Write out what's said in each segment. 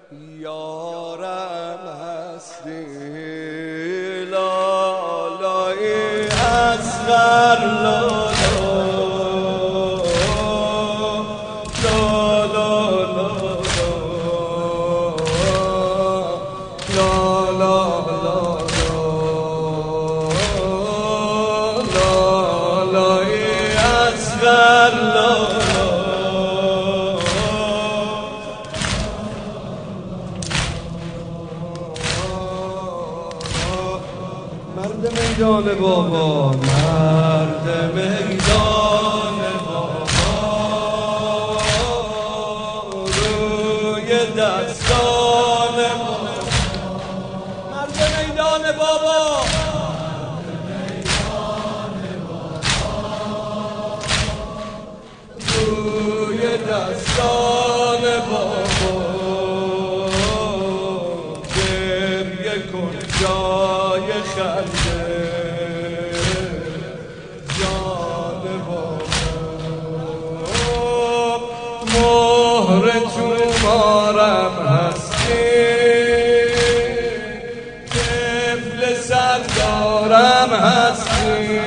یارم هستی لالای اصغر لالا مرد میدان بابا، مرد میدان بابا، روی دستان مرد میدان بابا، روی دستان بابا، گریه کن جای خنده جان بابا، مهر تومارم هستی طفل سردارم هستی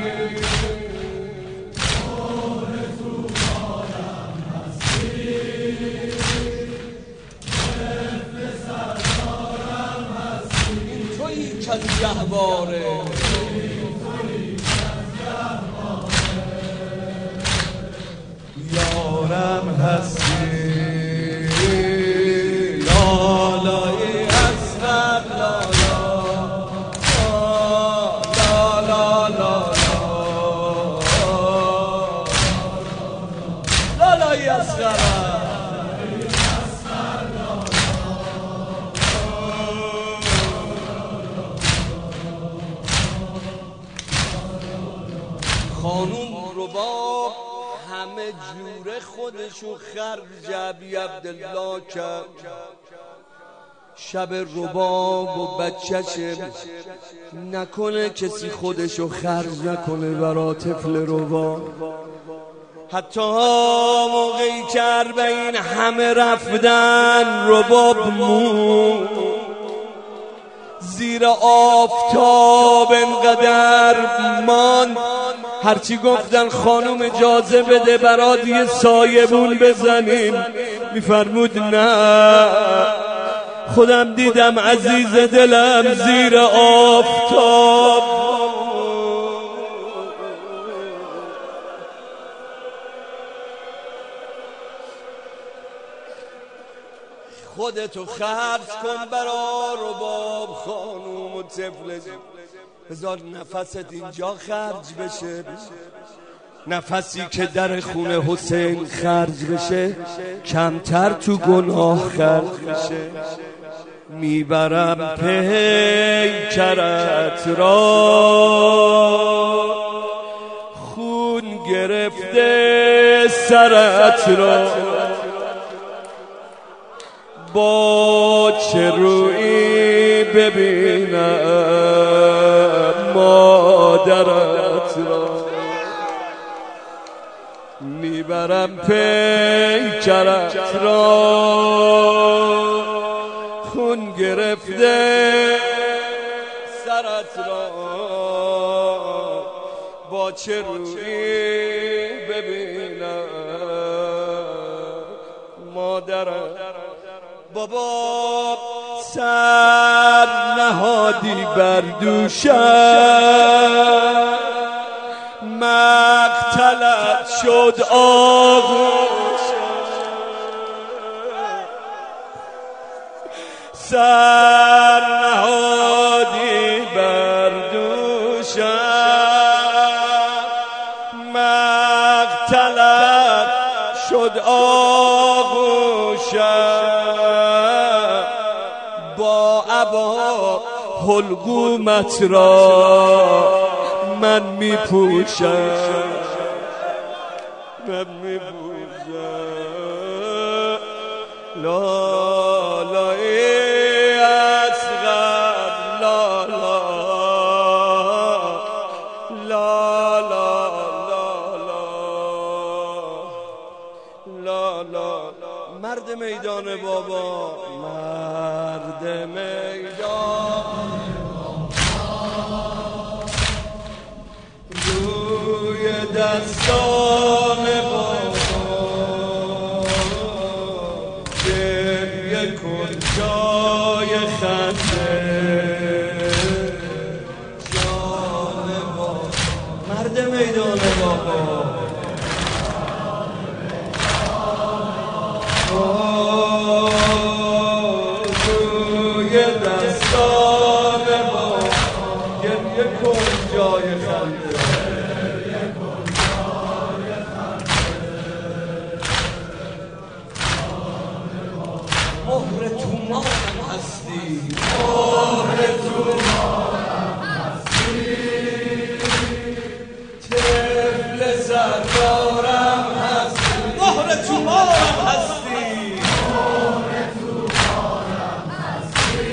از گهواره یارم هستی لالای اصغر لالا لالا لالای اصغر خانوم رباب همه جوره خودشو خرج ابی عبدالله کرد. شب رباب و بچه‌ش نکنه کسی خودشو خرج نکنه برا طفل رباب. حتی موقعی که اربعین همه رفتن رباب مون زیر آفتاب انقدر ماند. هرچی گفتن خانوم اجازه بده برات یه سایبون بزنیم، میفرمود نه خودم دیدم عزیز دلم زیر آفتاب. خودتو خرج کن برا رباب خانوم و طفل، بذار نفست اینجا خرج بشه، نفسی که در خونه حسین خرج بشه کمتر تو گناه خرج بشه. میبرم پیکرت را خون گرفته سرت را، با چه رویی ببینم مادرت را. میبرم پیکرت را خون گرفته سرت را، با چه رویی ببینم مادرت. بابا سر نهادی بر دوشم، مقتلت شد آغوش، سر نهادی بر دوشم، مقتلت شد آغوشم، با عبا حلقومت را من میپوشم، من میپوشم لالای اصغر لالا لالا لالا لالا. مرد میدان میدان بابا، مرد میدان روی دستان بابا، گریه کن جای خنده جان بابا، مرد میدان بابا، روی دستان بابا، گریه کن جای خنده. مهر تو مارم هستی، مهر تو مارم هستی، طفل سردارم هستی، مهر تو مارم هستی، مهر تو مارم هستی،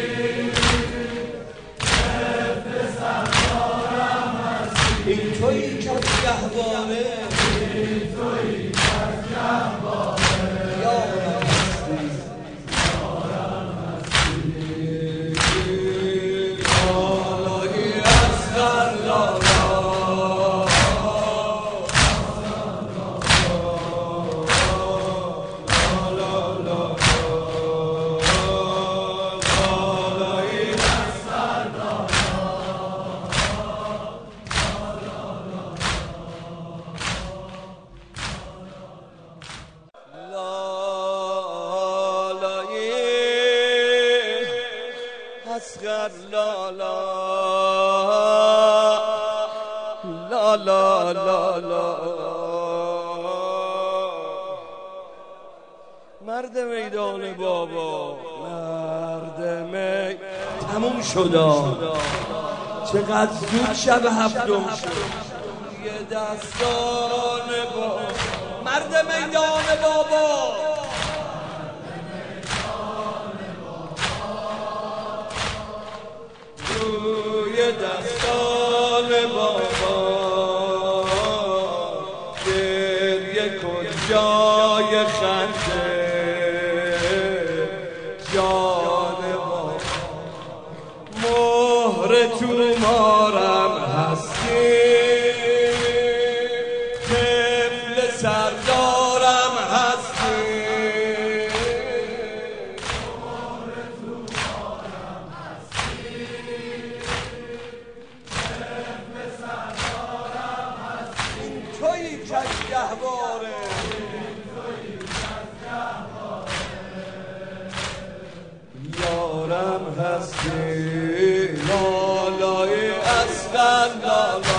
طفل سردارم هستی. این تویی که از گهواره، این تویی که از گهواره یارم هستی، اصغر لا لا لا لا لا لا. مرد میدان بابا، مرد می تموم شد. چقدر زود شب هفتم شد. یه دستان بابا، مرد میدان بابا، روی دستان بابا، گریه کن جای خنده جان بابا، مهر تو مارم هستی، طفل سردارم هستی، تویی که از گهواره، یارم هستی، لالای اصغر لالا.